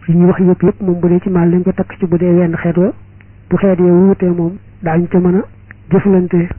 yi ñuy wax yëpp moom bu dee ci maal lañ ko takk ci bu dee wenn xeet wa bu xeet yoo wuutee moom daañu ca mën a jëflante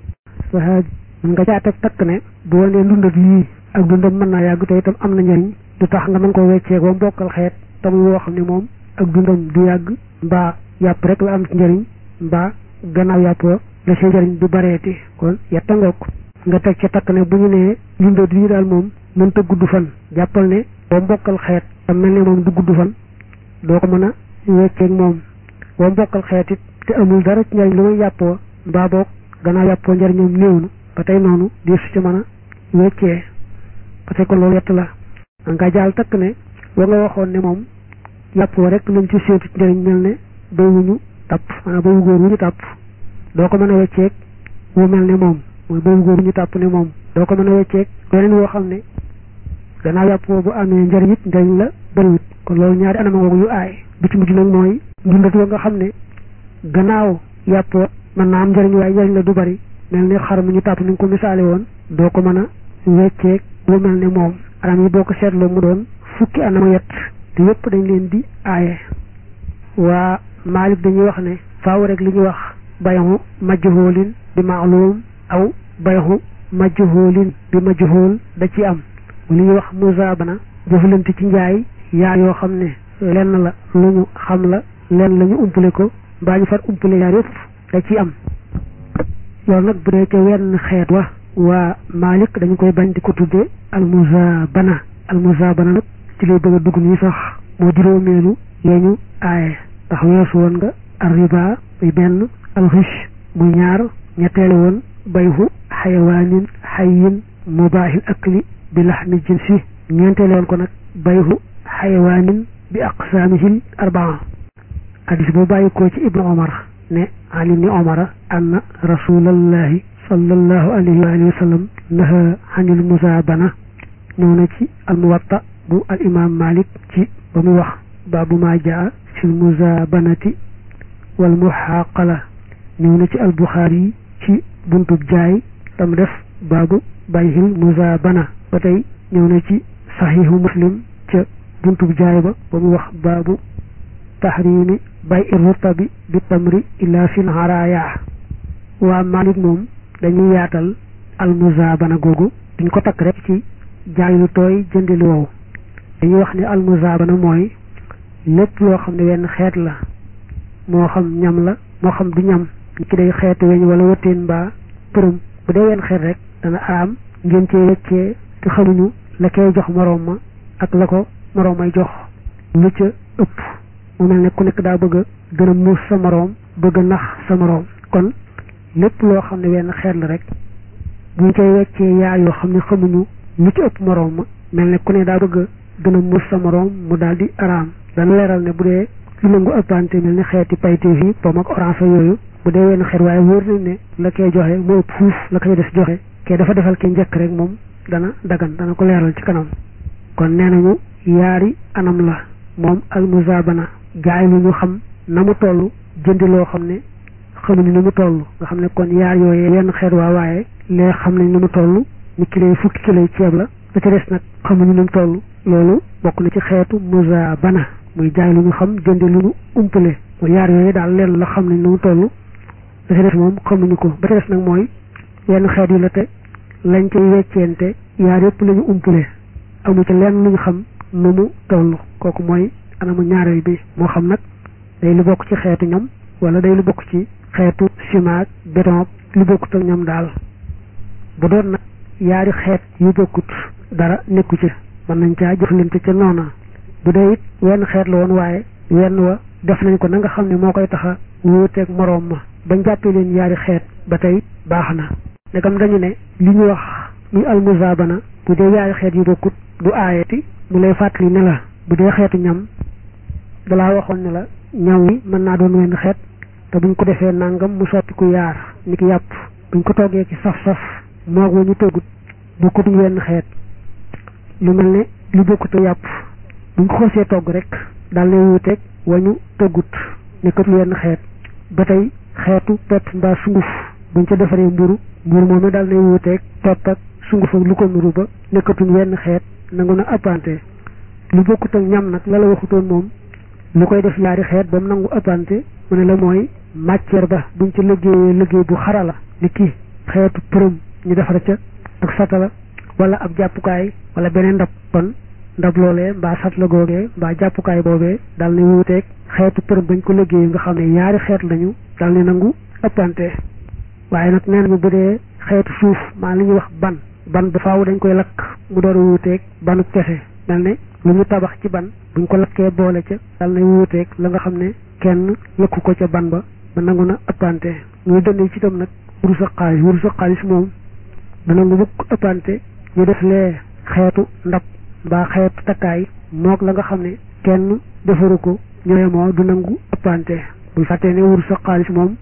waa mën nga caa takk ne bu wanee dundat yii ak dundam mën naa yàgg te itam am na njariñ du tax nga mën koo wecceeg ba mbokkal xeet tam woo xam ne moom ak dundam du yàgg mbaa yàpp rek la am ci njariñ mbaa gannaaw yàpp la seen njariñ du bareeti kon yetta ngoog nga teg ca takk ne bu ñu nee dundat yii daal moom mënta gudd fan jàppal ne boo mbokkal xeet tam mel ne moom du gudd fan doo ko mën a wecceeg moom boo mbokkal xeet it te amul dara ci njariñ lu may yàppoo mbaa boog gannaaw yàppoo njariñoom néew na ba tey noonu di su ci mën a weccee ba tey kon loolu yett la nga jaal takk ne wa nga waxoon ne moom yàppoo rek lañ ci séentu ci njariñ mel ne bay wu ñu tàpp maanaam bay wu góor wu ñu tàpp doo ko mën a wecceeg wu mel ne moom mooy bay wu góor wu ñu tàpp ne moom doo ko mën a wecceeg weneen woo xam ne gannaaw yàppoo bu amee njariñ it njariñ la bëriwut kon loolu ñaari anama ngoogu yu aay bi ci mujj nag mooy dundat wa nga xam ne gannaaw yàppoo mën naa am njariñ waaye njariñ la du bari mel ne xar mu ñu tàpp ni nga ko misaale woon doo ko mën a wecceeg wu mel ne moom anam yi boo ko seetloo mu doon fukki anam yett te yépp dañ leen di aaye waa Maalik dañuy wax ne faaw rek li ñuy wax bayaxu majhuulin bi ma'luum aw bayaxu majhuulin bi majhuul da ci am li ñuy wax muzaabana jëflante ci njaay yaar yoo xam ne lenn la lu ñu xam la lenn la ñu umpale ko mbaa ñu far umpale yaar yëpp da ci am loolu nag bu dee ca wenn xeet wa waa Maalik dañu koy bañ di ko tuddee almuzaabana nag ci lay bëgg a dugg nii sax moo juróomeelu yee ñu aaye ndax weesu woon nga arriba muy benn alxish muy ñaar ñetteelu woon bayhu xayawaanin xayyin mubaahil akli bi laxmi jinsi ñeenteelu woon ko nag bayhu xayawaanin bi aqsaamihil arbaa hadis boo bàyyi ko ci ibnu omar ne ali ni omara anna rasulallahi sallallahu alayhi wa alihi wa sallam naha anil muzaabana ñëw na ci almuwatta bu al imam malik ci ba muy wax baabu ma jaa fil muzaabanati wal muxaaqala ñëw na ci al buxaari ci buntub jaay tam def baabu bayhil muzaabana ba tey ñëw na ci saxiixu muslim ca buntub jaay ba muy wax baabu tahrimi bay irrutabi bi tamri illa fil haraaya waa malik moom dañuy yaatal al muzaabana googu duñ ko takk rek ci jaay lu tooy jëndi lu wow dañuy wax ni al muzaabana mooy lépp loo xam ne wenn xeet la moo xam ñam la moo xam du ñam ki day xeetu weñ wala wëtteen mbaa përëm bu dee wenn xeet rek dana araam ngeen cee weccee te xamuñu la koy jox moroom ma ak la ko moroom may jox lu ca ëpp mu mel ne ku nekk daa bëgg a gën a muus sa moroom bëgg a nax sa moroom kon lépp loo xam ne wenn xeet la rek buñ koy weccee yaar yoo xam ne xamuñu lu ci ëpp moroom ma mel ne ku ne daa bëgg a gën a muus sa moroom mu daal di araam dana leeral ne bu dee lu nangu ëppante mel ni xeeti payteef yi pomme ak orange yooyu bu dee wenn xeet waaye wóor nañ ne la koy joxe moo ëpp fuuf la koy des joxe kee dafa defal ke njëkk rek moom dana dagan dana ko leeral ci kanam kon nee nañu yaari anam la moom al muzaabana jaay lu ñu xam na mu toll jëndi loo xam ne xamuñu ni mu toll nga xam ne kon yaar yooyee wenn xeet waa waaye lee xam nañ ni mu toll ni kilo fukki kilo ceeb la da ca des nag xamuñu ni mu toll loolu bokk na ci xeetu muzaabana muy jaay lu ñu xam jëndi lu ñu umpale mooy yaar yooyu daal leen la xam nañ ni mu toll da ca des moom xamuñu ko ba ca des nag mooy yenn xeet yi la te lañ cay wecceente yaar yëpp la ñu umpale amu ci lenn lu ñu xam nu mu toll kooku mooy anamu ñaareel bi moo xam nag day lu bokk ci xeetu ñam wala day lu bokk ci xeetu ciment béton lu bokkut ak ñam daal bu doon nag yaari xeet yu bokkut dara nekku ci mën nañ caa jëflante ca noona bu dee it wenn xeet la woon waaye wenn wa def nañ ko na nga xam ne moo koy taxa wuuteeg moroom ma bañ jàppee leen yaari xeet ba tey baax na ndegam dañu ne li ñu wax muy almuzaabana bu dee yaari xeet yu bokkut du aayati mu lay fàttali ne la bu dee xeetu ñam dalaa waxoon ne la ñaw yi mën naa doon wenn xeet te buñ ko defee nangam mu sotti ku yaar ni ki yàpp buñ ko toggee ci saf-saf moog wa ñu tëggut bokkutuñ wenn xeet lu mel ne lu bokkut a yàpp buñ ko xosee togg rek daal lay wuuteeg wañu tëggut nekkatul wenn xeet ba tey xeetu pepp mbaa sunguf buñ ca defaree mburu moom daal lay wuuteeg pepp ak sunguf ak lu ko nuru ba nekkatuñ wenn xeet nangu na appante lu bokkut ak ñam nag la waxutoon moom lu koy def ñaari xeet ba mu nangu ëppante mu ne la mooy matière ba buñ ci liggéeyee liggéey bu xarala ni kii xeetu përëm ñu defar ca ak satala wala ab jàppukaay wala beneen ndab kon ndab loolee mbaa satla googee mbaa jàppukaay boobee dal ni wuuteeg xeetu përëm bañ ko liggéey nga xam ne ñaari xeet lañu dal ni nangu ëppante waaye nag nee nañu bu dee xeetu suuf maa li ñuy wax ban ba faaw dañ koy lakk mu door a wuuteeg banu kese mel ne lu ñu tabax ci ban buñ ko lakkee boole ca dal na wuuteeg la nga xam ne kenn lëkku ko ca ban ba nangu na ëppante ñuy dënd ci itam nag wurus ak xaalis moom da nangu mukk ëppante ñu def lee xeetu ndab mbaa xeetu takkaay moog la nga xam ne kenn defaru ko ñooyemoo du nangu ëppante buñ fàttee ne wurus ak xaalis moom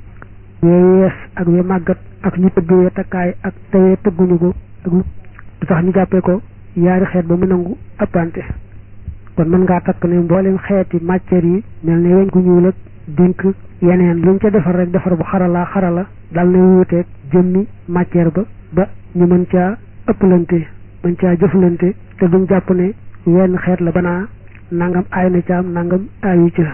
wee yees ak wee màggat ak ñu tëgg wee takkaay ak tawee tëgguñu ko ak du tax ñu jàppee ko yaari xeet ba mu nangu ëppante kon mën ngaa takk ne mboolem xeeti matière yi mel ne weñ gu ñuul ak dénk yeneen luñ ca defar rek defar bu xarala dal na wuuteeg jëmmi matière ba ñu mën caa ëppalante mën caa jëflante te duñ jàpp ne wenn xeet la banaa nangam aay na ca am nangam aayu ca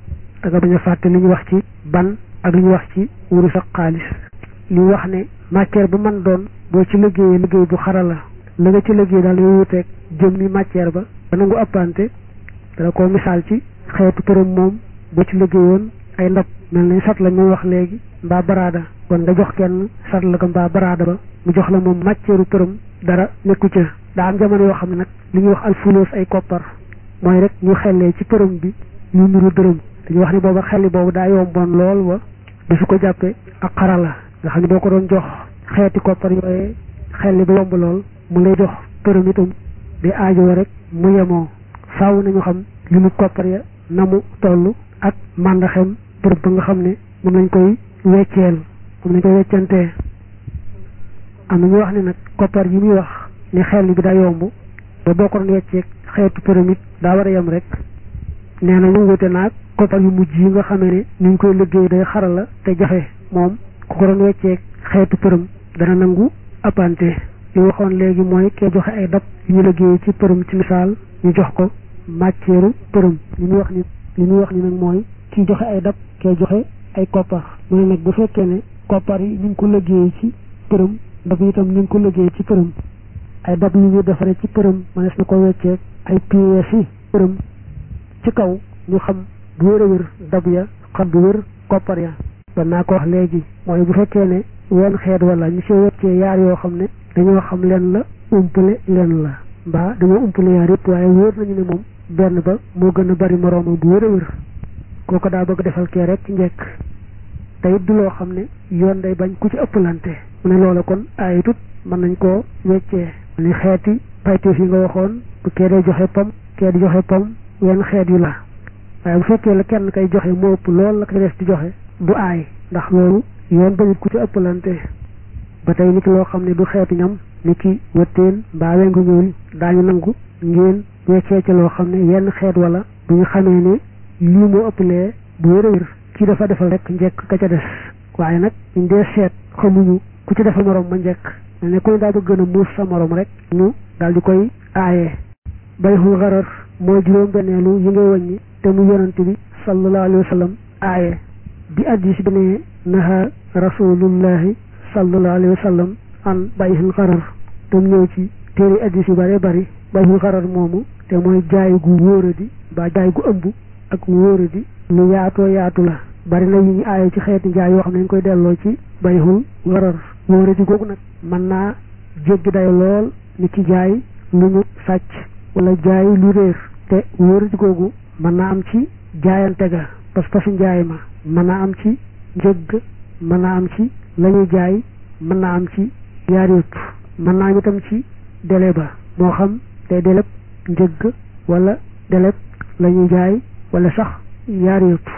da nga bañ a fàtte li ñu wax ci ban ak li ñu wax ci wurus ak xaalis li wax ne matière bu mën doon boo ci liggéeyee liggéey bu xarala la nga ci liggéey daal na wuuteeg jëmmi matière ba nangu ëppante dana ko misaal ci xeetu përëm moom boo ci liggéeyoon ay ndab mel nañ sat la ñu wax léegi mbaa baraada kon nga jox kenn sat la ko mbaa baraada ba mu jox la moom matière përëm dara nekku ca daa am jamono yoo xam ne nag li ñuy wax alfuloos ay koppar mooy rek ñu xellee ci përëm bi ñu nuru dërëm dañuy wax ni booba xelli boobu daa yomboon lool wa di su ko jàppe ak xarala nga xam ne boo ko doon jox xeeti koppar yooyee xelli ba yomb lool mu lay jox përëm itam di aajoo rek mu yemoo faaw nañu xam li mu koppar ya na mu toll ak màndaxem përëm ba nga xam ne moom lañ koy wecceel moom lañ koy weccantee am na ñu wax ne nag koppar yi muy wax ni xel bi daa yomb ba boo ko doon wecceeg xeetu përëm it daa war a yem rek nee na ñu wute naag koppar yu mujj yi nga xamee ne ni ñu koy liggéey day xarala te jafe moom ku ko doon wecceeg xeetu përëm dana nangu appante li waxoon léegi mooy kee joxe ay dab yu ñu liggéey ci përëm ci misaal ñu jox ko matière përëm li muy wax ni nag mooy kii joxe ay dab kee joxe ay koppar mu ne nag bu fekkee ne koppar yi ñu ngi ko liggéey ci përëm dab itam ñu ngi ko liggéey ci përëm ay dab yu ñu defaree ci përëm mënees na ko wecceeg ay pièces yi përëm ci kaw ñu xam bu wér a wér dab ya xam bu wér koppar ya kon naa ko wax léegi mooy bu fekkee ne wenn xeet wala ñu si weccee yaar yoo xam ne dañoo xam leen la umpale leen la mbaa dañoo umpale yaar yëpp waaye wóor nañu ne moom benn ba moo gën a bari moroomam bu wér a wér kooku daa bëgg defal kee rek ci njëkk te it du loo xam ne yoon day bañ ku ci ëppalante mu ne loola kon ayitut mën nañ koo weccee ni xeeti payteef yi nga waxoon bu kee day joxe pom kee di joxe pom wenn xeet yu la waaye bu fekkee la kenn kay joxe moo ëpp lool la ko des di joxe du aay ndax loolu yoon bañut ku ci ëppalante ba tey nit loo xam ne du xeetu ñam ni ki wëttéen mbaa wengu ñuul daañu nangu ngeen weccee ci loo xam ne yenn xeet wala bu ñu xamee ne lii moo ëppalee bu wér a wér kii dafa defal rek njëkk ka ca des waaye nag ñu dee seet xamuñu ku ci defal morom ma njëkk ne ku ne daa bëgg gën a muus sa morom rek ñu daal di koy aaye bayxul xarar mooy juróom-benneelu yi ngay wàññi te mu yonante bi sallallahu alayhi wa sallam aaye bi addis bi ne naha rasulullahi sallallahu alayhi wa sallam an bayxul xarar te mu ñëw ci téere addis yu bare bari bayxul xarar moomu te mooy jaay gu wóoradi ba jaay gu ëmb ak wóoradi lu yaatoo yaatu la bari na yi ñu aaye ci xeeti jaay yoo xam ne ñu koy delloo ci bayxul xarar wóoradi googu nag mën naa jéggi dayo lool ni ci jaay lu ñu sàcc wala jaay lu réer te wóoradi googu mën naa am ci jaayante ga pas-pasu njaay ma mën naa am ci njëgg mën naa am ci la ñuy jaay mën naa am ci yaar yëpp mën naa am itam ci délai ba moo xam day délai njëgg wala délai la ñuy jaay wala sax yaar yëpp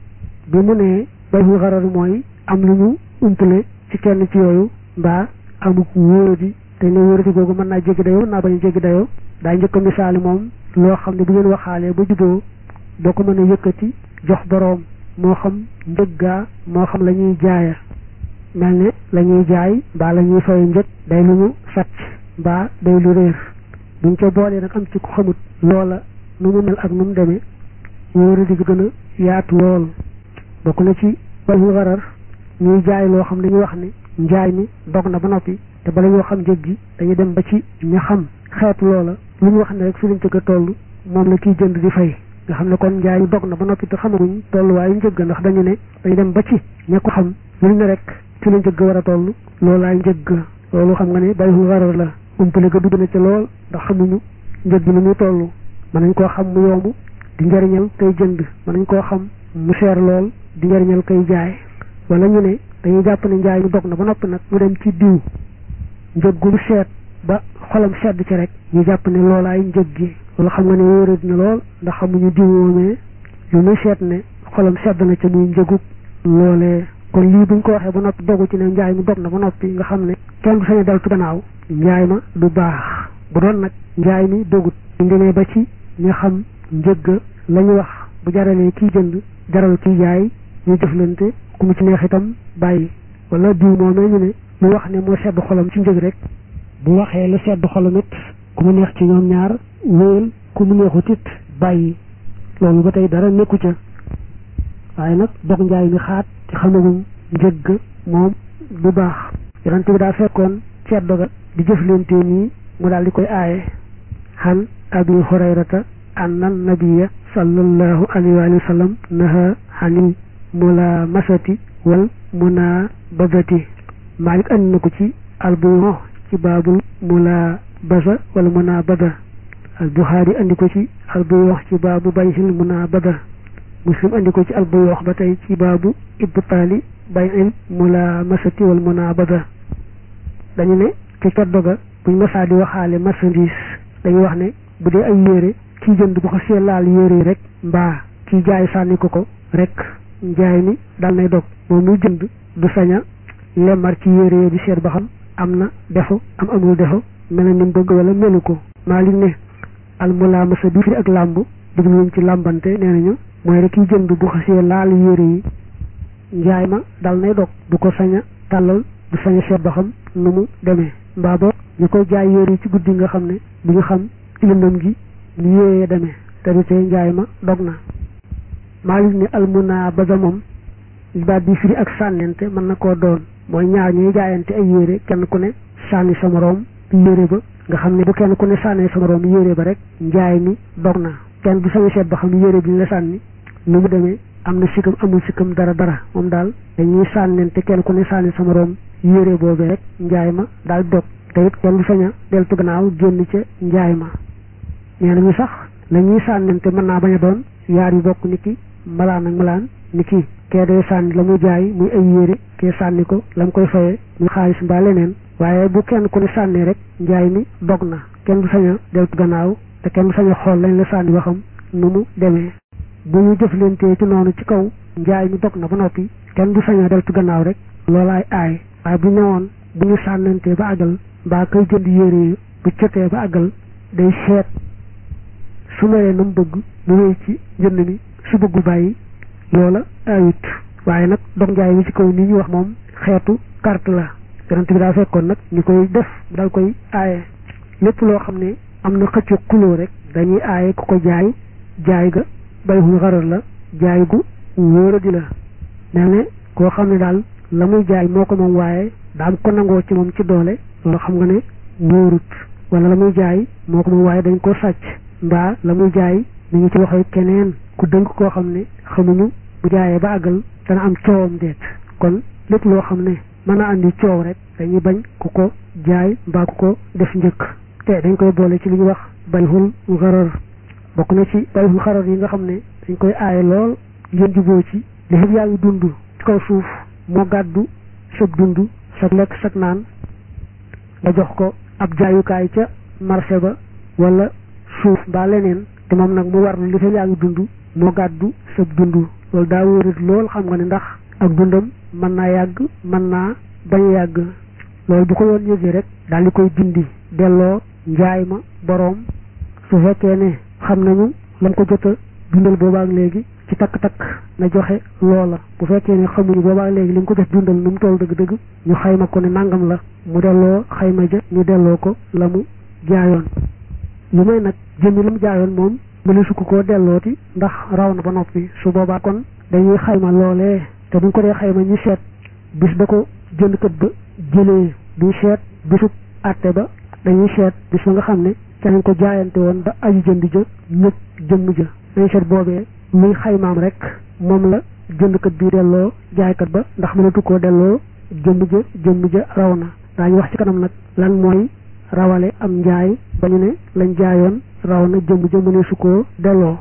bi mu ne bayxul xarar mooy am lu ñu umpale ci kenn ci yooyu mbaa amuk wóoradi te ne wóoradi googu mën naa jéggi dayoo mën naa bañ a jéggi dayoo daa njëkk a misaali moom loo xam ne bu ngeen waxaalee ba juboo boo ko mën a yëkkati jox boroom moo xam njëggaa moo xam la ñuy jaaya mel ne la ñuy jaay mbaa la ñuy fay njëg day lu ñu sàcc mbaa day lu réer buñ ca boolee nag am ci ku xamut loola nu mu mel ak nu mu demee wóora di gën a yaatu lool. bokk na ci bayul xarar ñuy jaay loo xam ne ñu wax ne njaay mi dog na ba noppi te bala ñoo xam njëg gi dañuy dem ba ci ña xam xeetu loola lu ñu wax ne rek fi lañ jëkk a toll moom la kiy jënd di fay nga xam ne kon njaay mi dog na ba noppi te xamaguñ tolluwaayu njëgg ndax dañu ne dañu dem ba ci ña ko xam lu ñu ne rek fi la njëgg war a toll loolaay njëgg loolu xam nga ne bayul xarar la umpale ga dugg na ca lool ndax xamuñu njëg gi ni muy toll mën nañ koo xam mu yomb di njariñal kay jënd mën nañ koo xam mu seer lool di njariñal kay jaay wala ñu ne dañuy jàpp ne njaay mi dog na ba noppi nag mu dem ci diw njëg gu mu seet ba xolam sedd ci rek ñu jàpp ne loolaay njëg gi loolu xam nga ne wóorat na lool ndax xamuñu diw woomee lu muy seet ne xolam sedd na ca muy njëgug loolee kon lii buñ ko waxee ba noppi dogu ci ne njaay mi dog na ba noppi nga xam ne kenn du sañ a deltu gannaaw njaay ma du baax bu doon nag njaay mi dogut ñu demee ba ci ñu xam njëgg la ñu wax bu jaralee kiy jënd jaral kiy jaay ñu jëflante ku mu ci neex itam bàyyi wala diw moomee ñu ne lu wax ne moo sedd xolam ci njëg rek bu waxee lu sedd xolam it ku mu neex ci ñoom ñaar wéyal ku mu neexut it bàyyi loolu ba tey dara nekku ca waaye nag dog njaay mi xaat ci xamaguñ njëgg moom du baax yonent bi daa fekkoon ceddo ga di jëflante nii mu daal di koy aaye xan abi hurayrata anna nabiya sallallahu alayhi wa sallam naha xanil mulamasati wal munabadati Malik andi na ko ci albuyo ci baabul mulabasa wal munabada al Buxaari andi ko ci albuyo ci baabu bayhil munabada Muslim andi ko ci albuyo ba tey ci baabu ibtaali bayil mulamasati wal munabada dañu ne ci ceddo ga buñ masaa di waxaale marchandise dañuy wax ne bu dee ay yére kii jënd bu xasee laal yére rek mbaa kii jaay sànni ko rek njaay mi dal nay dog moom muy jënd du saña lemmar ci yére di seet ba xam am na defo amul defo mel na ni mu bëgg wala melu ko Maalik ne almulaamasa bi fi ak làmb dugluñ ci làmbante nee nañu mooy rek kii jënd bu xasee laal yére yi njaay ma dal nay dog du ko saña tàllal du saña seet ba xam nu mu demee mbaa ba ñu koy jaay yére yi ci guddi nga xam ne du ñu xam ci lëndëm gi ni yéeyee demee te du tee njaay ma dog na Maalik ne almunabada moom baat bi firi ak sànnente mën na koo doon mooy ñaar ñuy jaayante ay yére kenn ku ne sànni sa moroom yére ba nga xam ne bu kenn ku ne sànnee sa moroom yére ba rek njaay mi dog na kenn du sañu seet ba xam yére bi ñu la sànni nu mu demee am na sikkam amul sikkam dara moom daal dañuy sànnente kenn ku ne sànni sa moroom yére boobee rek njaay ma daal dog te it kenn du sañ a deltu gannaaw génn ca njaay ma nee nañu sax la ñuy sànnente mën naa bañ a doon yaar yu bokk nit ki malaan ak malaan ni ki kee day sànni la muy jaay muy ay yére kee sànni ko la mu koy fayee muy xaalis mbaa leneen waaye bu kenn ku ne sànni rek njaay mi dog na kenn du sañ a deltu gannaaw te kenn du sañ a xool lañ la sànni waxam nu mu demee bu ñu jëflantee ci noonu ci kaw njaay mi dog na ba noppi kenn du sañ a deltu gannaaw rek loolaay aay waaye bu ñëwoon bu ñu sànnantee ba àggal mbaa koy jënd yére yi bu cotee ba àggal day seet su meree na mu bëgg mu wéy ci njënd mi su bëggu bàyyi loola ayut waaye nag dog njaay mi ci kaw ni ñu wax moom xeetu carte la yonent bi daa fekkoon nag ñu koy def dal koy aaye lépp loo xam ne am na xëccu xuloo rek dañuy aaye ku ko jaay ga bayul xarar la jaay gu wóoradi la nee ne koo xam ne daal la muy jaay moo ko moom waaye daa am ko nangoo ci moom ci doole loolu xam nga ne wóorut wala la muy jaay moo ko moom waaye dañ ko sàcc mbaa la muy jaay mi ngi ci loxoy keneen ku dënk koo xam ne xamuñu bu jaayee ba àggal dana am coowam deet kon lépp loo xam ne mën a andi coow rek dañuy bañ ku ko jaay mbaa ku ko def njëkk te dañ koy boole ci li ñuy wax bayhul xarar bokk na ci bayhul xarar yi nga xam ne dañ koy aaye lool ngeen juboo ci li xëpp yaa ngi dund ci kaw suuf moo gàddu sag dund sag lekk sag naan nga jox ko ab jaayukaay ca marché ba wala suuf mbaa leneen te moom nag mu war li fa yaa ngi dund moo gàddu sag dund loolu daa wóorit lool xam nga ne ndax ak dundam mën naa yàgg mën naa bañ a yàgg loolu bu ko yoon yëgee rek daal di koy dindi delloo njaay ma boroom su fekkee ne xam nañu lam ko jot a dundal boobaak léegi ci takk-takk na joxe loola bu fekkee ne xamuñu boobaak léegi li mu ko jot dundal nu mu toll dëgg-dëgg ñu xayma ko ne nangam la mu delloo xayma ja ñu delloo ko la mu jaayoon lu may nag jëmmi la mu jaayoon moom mëne su ko dellooti ndax raw na ba noppi su boobaa kon dañuy xayma loolee te buñ ko dee xayma ñu seet bis ba ko jëndkat ba jëlee duñ seet bisub àtte ba dañuy seet bis ba nga xam ne ca lañ ko jaayante woon ba aji jënd ja ñëpp jëmm ja dañuy seet boobee muy xaymaam rek moom la jëndkat bi delloo jaaykat ba ndax mënatu koo delloo jëmm ja raw na daañu wax ci kanam nag lan mooy rawale am njaay ba ñu ne lañ jaayoon raw na jëmm ja mëne su koo delloo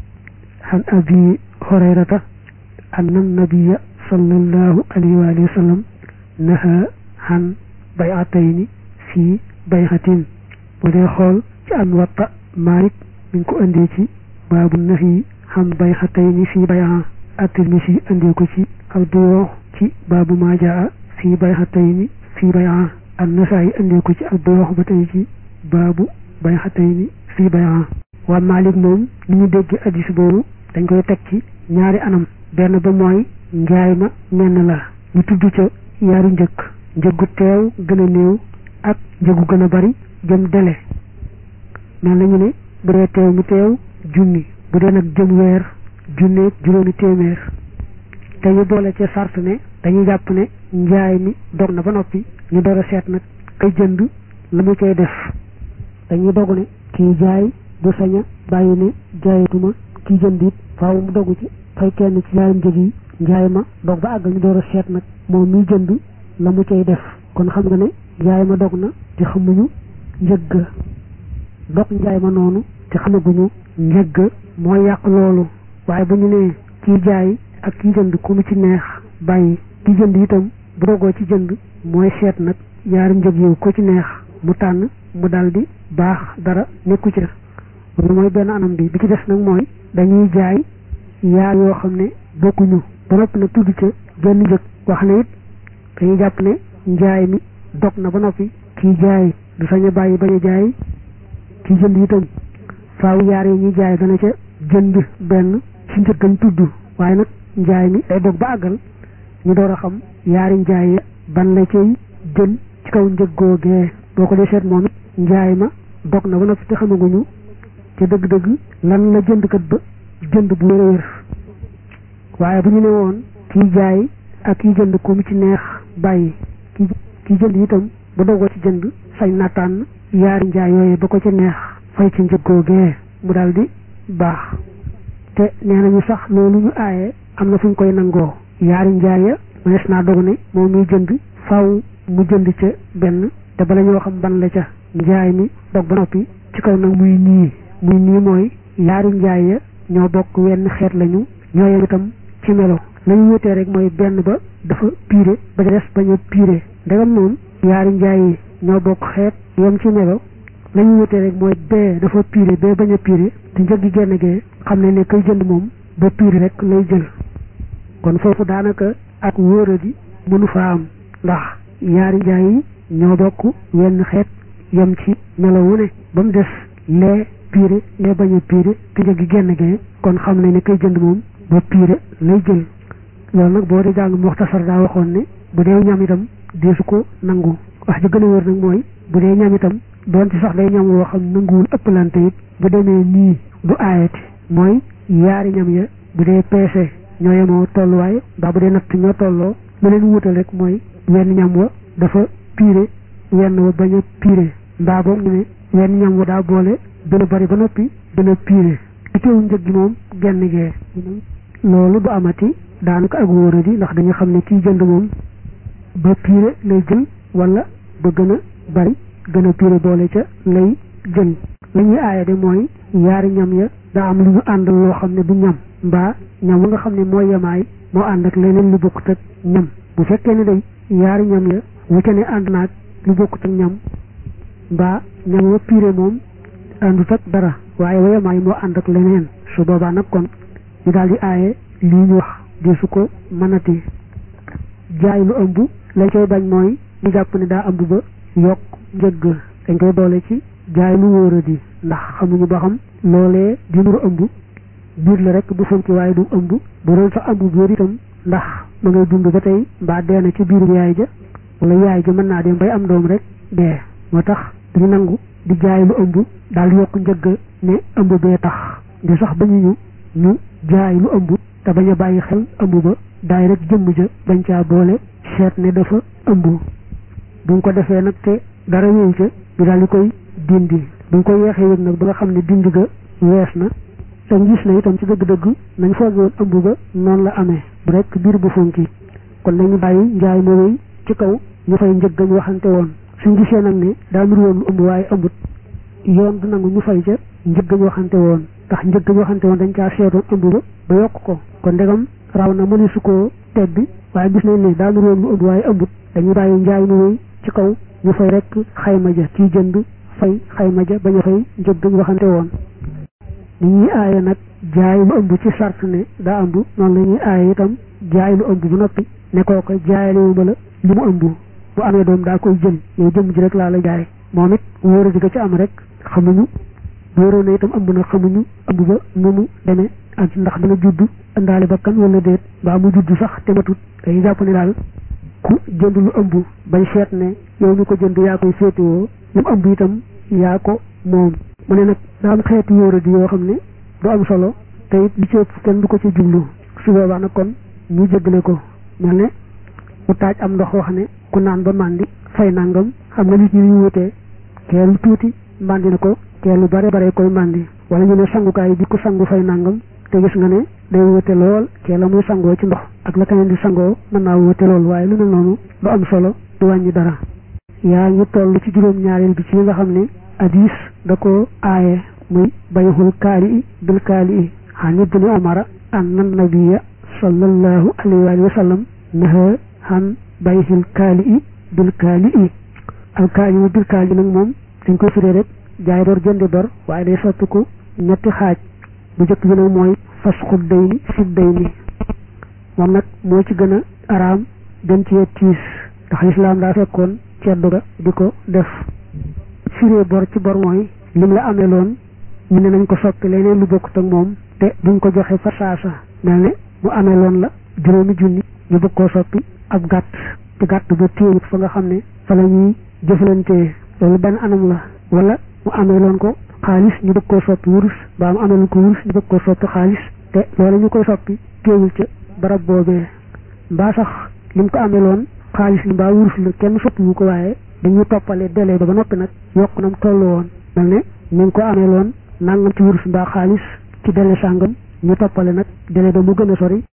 an abi hurayrata anna nabiyya sallallahu alayhi wa sallam naha han bay'atayni fii bay'atin bu dee xool ci an watta Maalik mi ngi ko andee ci baabu nahi han bay'atayni fii bay'a at-Tirmisi andee ko ci al-buyu' ci baabu maa jaa fii bay'atayni fii bay'a an-Nasaa'i andee ko ci al-buyu' ba tey ci baabu bay'atayni fii bay'a waa Maalik moom ni ñu dégg hadiis boobu dañ koy teg ci ñaari anam benn ba mooy njaay ma menn la ñu tudd ca yaari njëggu teew gën a néew ak njëgu gën a bari jëm dele mel nañu ne bu dee teew mi teew junni bu dee nag jëm weer junneeg juróomi téeméer te ñu boole ca sart ne dañuy jàpp ne njaay mi dog na ba noppi ñu door a seet nag kay jënd la mu cay def dañuy dogu ne kii jaay du sañ a bàyyi ne jaayatuma kii jënd it faaw mu dogu ci fay kenn ci ñaari njëg yi njaay ma dog ba àggal ñu door a seet nag moom miy jënd la mu cay def kon xam nga ne njaay ma dog na te xamuñu njëgg dog njaay ma noonu te xamaguñu njëgg mooy yàq loolu waaye bu ñu nee kii jaay ak kii jënd ku mu ci neex bàyyi kii jënd itam bu dogoo ci jënd mooy seet nag ñaari njëg yow ko ci neex mu tànn mu daldi baax dara nekku ci loolu mooy benn anam bi ci des nag mooy dañuy jaay yaar yoo xam ne bokkuñu ba noppi nag tudd ca genn njëg wax ne it dañuy jàpp ne njaay mi dog na ba noppi kii jaay du sañ a bàyyi bañ a jaay kii jënd itam faaw yaar yi ñuy jaay dana ca jënd benn ci njëg gañ tudd waaye nag njaay mi day dog ba àggal ñu door a xam yaari njaay ya ban la cay jël ci kaw njëg googee boo ko dee seet moom it njaay ma dog na ba noppi te xamaguñu ca dëgg-dëgg lan la jëndkat ba jënd bu wér waaye bu ñu ne woon kii jaay ak kii jënd ku mu ci neex bàyyi kii jënd itam bu dogoo ci jënd sañ na tànn yaari njaay yooyu ba ko ci neex fay ci njëg googee mu daal di baax te nee nañu sax loolu ñu aaye am na fu ñu koy nangoo yaari njaay ya mënees naa dogu ne moom muy jënd faaw mu jënd ca benn te bala ñoo xam ban la ca njaay mi dog ba noppi ci kaw nag muy nii mooy yaari njaay ya ñoo bokk wenn xeet lañu ñoo yem itam ci melo lañu wutee rek mooy benn ba dafa piire ba ca des bañ a piire ndegam moom yaari njaay yi ñoo bokk xeet yem ci melo lañu wutee rek mooy bee dafa piire bee bañ a piire te njëg gi genn gee xam ne kay jënd moom ba piire rek lay jël kon foofu daanaka ak wóoradi mënu fa am ndax yaari njaay yi ñoo bokk wenn xeet yem ci melo wu ne ba mu des lee piire lee bañ a piire te njëg gi genn gee kon xam ne kay jënd moom ba piire lay jël loolu nag boo dee jàng Muxtasar daa waxoon ne bu dee ñam itam deesu ko nangu wax ji gën a wër nag mooy bu dee ñam itam doon ci sax day ñam woo xam nanguwul ëppalante it bu demee nii du aayati mooy yaari ñam ya bu dee peese ñoo yemoo tolluwaay mbaa bu dee natt ñoo tolloo lu leen wutal rek mooy wenn ñam wa dafa piire wenn wa bañ a piire mbaa boog ñu ne wenn ñam wa daa boole gën a bari ba noppi gën a piire ci teewul njëg gi moom genn gee loolu du amati daanaka ak wóoradi ndax dañu xam ne kii jënd moom ba piire lay jël wala ba gën a bari gën a piire boole ca lay jël la ñuy aaye de mooy yaari ñam ya daa am lu ñu àndal loo xam ne du ñam mbaa ñam wa nga xam ne mooy yemaay moo ànd ak leneen lu bokkut ak ñam bu fekkee ne day yaari ñam ya wu ca ne ànd naag lu bokkut ak ñam mbaa ñam wa piire moom àndut ak dara waaye wa yemaay moo ànd ak leneen su boobaa nag kon ñu daal di aaye lii ñu wax di su ko mënati jaay lu ëmb lañ koy bañ mooy ñu jàpp ne daa ëmb ba yokk njëgg dañ koy boole ci jaay lu wóoradi ndax xamuñu ba xam loolee di nuru ëmb biir la rek bu fën ci waaye du ëmb bu doon sax ëmb biir itam ndax ma ngay dund ba tey mbaa dee na ci biiru yaay ja wala yaay ja mën naa dem bay am doom rek dee moo tax duñu nangu di jaay lu ëmb daal yokk njëgg ne ëmb bee tax di sax bañuñu ñu jaay lu ëmb te bañ a bàyyi xel ëmb ba daay rek jëmm ja bañ caa boole seet ne dafa ëmb buñ ko defee nag te dara wéy ca ñu daal di koy dindi buñ ko yeexee yëg nag ba nga xam ne dindi ga wees na te gis na itam ci dëgg-dëgg nañ fooge woon ëmb ba noonu la amee bu rek biir bu funki kon dañu bàyyi njaay ma wéy ci kaw ñu fay njëg gañ waxante woon suñ gisee nag ne daa nuru woon lu ëmb waaye ëmbut yoon du nangu ñu fay ca njëg gañ waxante woon ndax njëg gañ waxante woon dañ caa seetoon ëmb ba yokk ko kon ndegam raw na mëne su koo tebbi waaye gis nañ ne daa nuru woon lu ëmb waaye ëmbut dañu bàyyi njaay ma wéy ci kaw ñu fay rek xayma ja ciy jënd fay xayma ja bañ a fay njëg gañ waxante woon li ñuy aaye nag jaay lu ëmb ci sart ne daa ëmb noonu la ñuy aaye itam jaay lu ëmb bu noppi ne kooka jaayalewuma la li mu ëmb bu amee doom daa koy jël yow jëm ji rek laa la jaay moom it wóora di ko ci am rek xamuñu wóoroo na itam ëmb na xamuñu ëmb ba nu mu demee ak ndax dana judd indaale bakkan wala déet mbaa mu judd sax te matut dañuy jàpp ne daal ku jënd lu ëmb bañ seet ne yow mi ko jënd yaa koy féetewoo li mu ëmb itam yaa ko moom mu ne nag daa am xeeti wóora di yoo xam ne du am solo te it li ci ëpp kenn du ko ci jublu su boobaa nag kon ñu jéggale ko mel ne mu taaj am ndox wax ne ku naan ba màndi fay nangam xam nga nit ñi ñu wutee kee lu tuuti màndi na ko kee lu bare bare koy màndi wala ñu ne sangukaay bi ku sangu fay nangam te gis nga ne day wute lool kee la muy sangoo ci ndox ak la keneen di sangoo mën naa wute lool waaye lu mel noonu du am solo du wàññi dara yaa ngi toll ci juróom-ñaareel bi ci nga xam ne hadis da ko aaye muy bayxul kaali i bil kaali i an ibni umara anna nabiyya sallallahu alayhi wa sallam naha an bayxil kaali i bil kaali i al kaali i bil kaali i nag moom dañ koy firee rek jaay bor jëndi bor waaye day soppi ko ñetti xaaj bu njëkk bi nag mooy fasxu dayni fi dayni moom nag moo ci gën a araam gën ci tiis ndax lislaam daa fekkoon ceddu ga di ko def firee bor ci bor mooy lim la amee loon ñu ne nañ ko soppi leneen lu bokkut ak moom te duñ ko joxe fa saasa mel ne mu amee loon la juróomi junni ñu bëgg koo soppi ab gàtt te gàtt ba téewut fa nga xam ne fa la ñuy jëflantee loolu benn anam la wala mu amee loon ko xaalis ñu bëgg koo soppi wurus ba mu amee loon ko wurus ñu bëgg koo soppi xaalis te loolu ñu koy soppi téewul ca barab boobee mbaa sax lim ko amee loon xaalis li mbaa wurus la kenn soppi wu ko waaye dañuy toppale délai ba noppi nag yokk nam tollu woon mel ne ñu ngi ko amee loon nangam ci wurus mbaa xaalis ci délai sàngam ñu toppale nag délai ba mu gën a sori